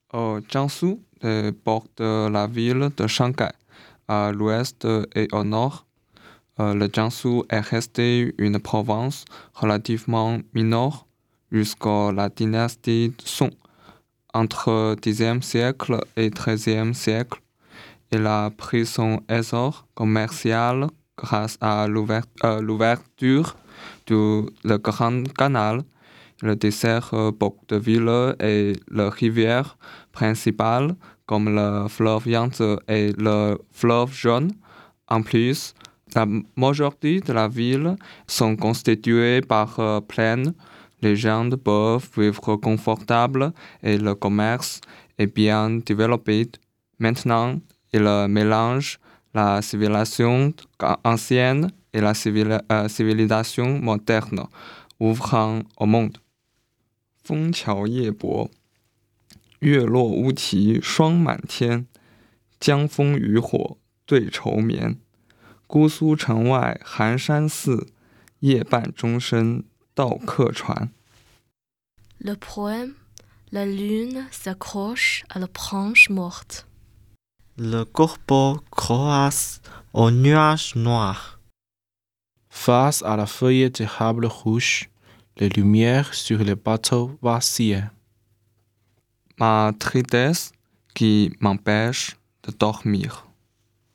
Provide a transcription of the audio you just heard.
Au Jiangsu, les ports de la ville de Shanghai, à l'ouest et au nord, le Jiangsu est resté une province relativement mineure jusqu'à la dynastie Song. Entre Xe siècle et XIIIe siècle, il a pris son essor commercial grâce à l'ouverture du le Grand Canal. Il dessert beaucoup de villes et les rivières principales comme le fleuve Yangtze et le fleuve Jaune. En plus, la majorité de la ville sont constituées par plaines. Les gens peuvent vivre confortable et le commerce est bien développé. Maintenant, il mélange la civilisation ancienne et la civilisation moderne, ouvrant au monde. 枫桥夜泊，月落乌啼霜满天。江枫渔火对愁眠。姑苏城外寒山寺，夜半钟声到客船。 Le poème La lune s'accroche à la branche morte. Le corbeau croasse au nuage noir. Face à la feuille de sable rouge, les lumières sur les bateaux vacillent. Ma tristesse qui m'empêche de dormir.